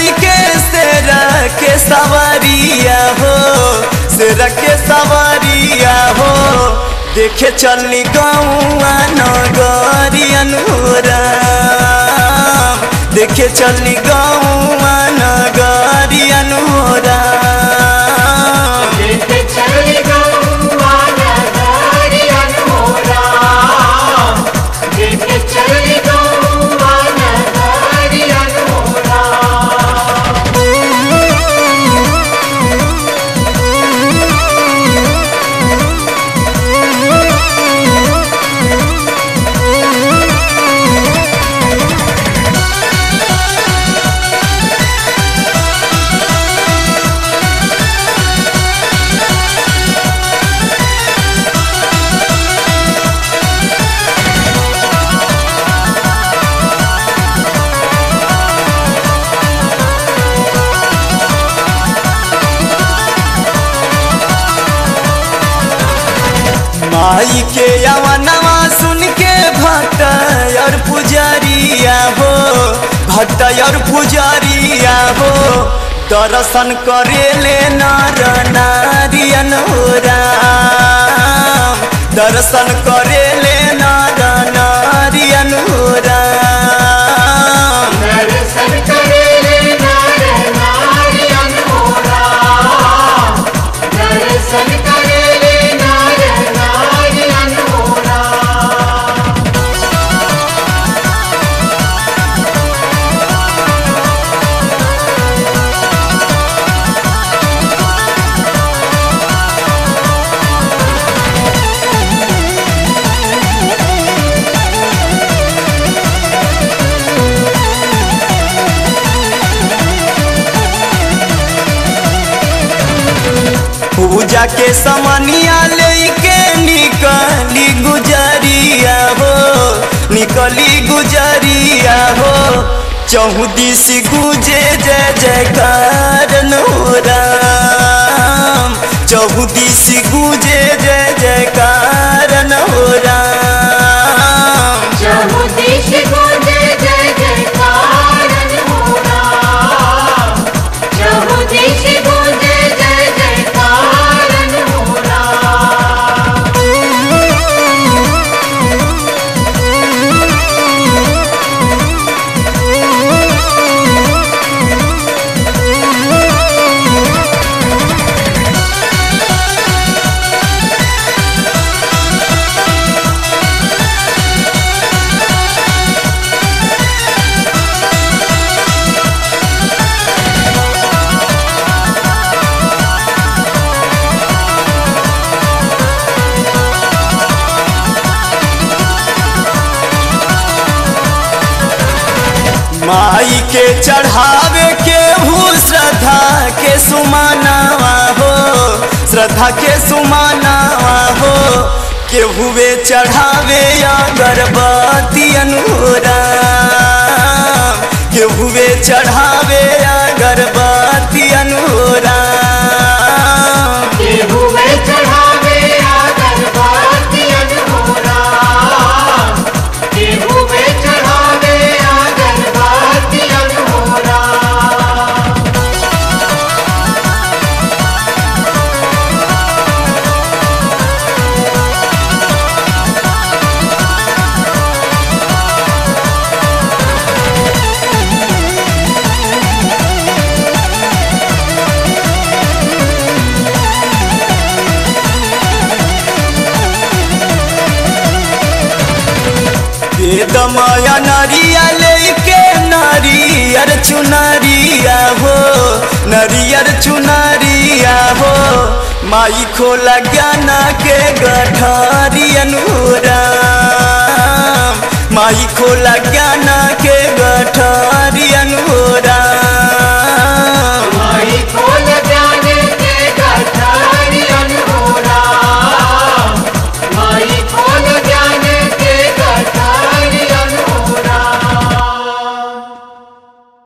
के शेरा के सवारिया हो, शेरा के सवारिया हो, देखे चलनी गौआ नगरियन राम, देखे चलनी गौआ नगरियन राम, देखे चलनी गौआ नगरियन राम, देखे चलनी गौआ नगरियन माई के यवनवा सुन के भक्त और पुजारिया हो, भक्त और पुजारिया हो, दर्शन करे ले नर नारियन राम, दर्शन करे ले नर नारियन राम, दर्शन करे ले नर नारियन राम, दर्शन करे ले नर नारियन राम। पूजा के समनिया लेके निकली गुजरिया हो, निकली गुजरिया हो, चहुदिस गुजे जय जयकार राम, चहुदिस गुजे जय जयकार राम, चहुदिस गुजे जय जयकार राम, चहुदिस गुजे जय जयकार राम। माई के चढ़ावे के हूँ श्रद्धा के सुमानावा हो, श्रद्धा के सुमानावा हो, के हुए चढ़ावे अगरबत्ती राम, के हुए चढ़ावे अगरबत्ती राम, के हुए चढ़ावे अगरबत्ती राम, के हुए चढ़ावे अगरबत्ती राम। दमाया नरिया लेके नारियर चुनरिया हो, नरियर चुनरिया हो, माई खोला ज्ञान के गठरियन राम, माई खोला ज्ञान के गठरियन राम,